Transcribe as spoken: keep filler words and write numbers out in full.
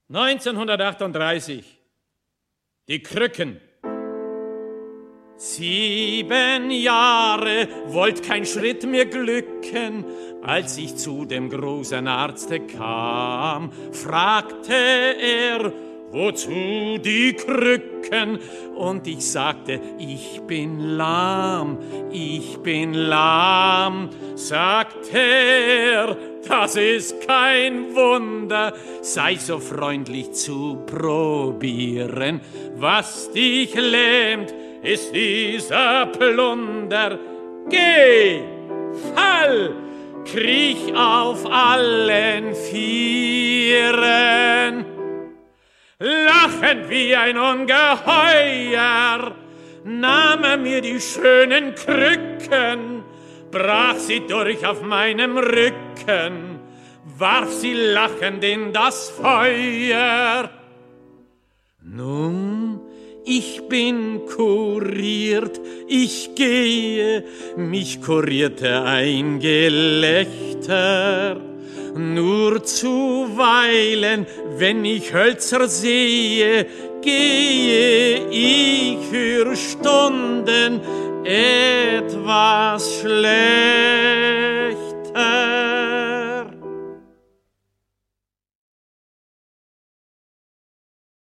neunzehnhundertachtunddreißig. Die Krücken. Sieben Jahre wollt kein Schritt mir glücken, als ich zu dem großen Arzte kam, fragte er, wozu die Krücken? Und ich sagte, ich bin lahm, ich bin lahm. Sagte er, das ist kein Wunder, sei so freundlich zu probieren. Was dich lähmt, ist dieser Plunder. Geh, fall, kriech auf allen Vieren. Lachend wie ein Ungeheuer nahm er mir die schönen Krücken, brach sie durch auf meinem Rücken, warf sie lachend in das Feuer. Nun, ich bin kuriert, ich gehe, mich kurierte ein Gelächter. Nur zuweilen, wenn ich Hölzer sehe, gehe ich für Stunden etwas schlechter.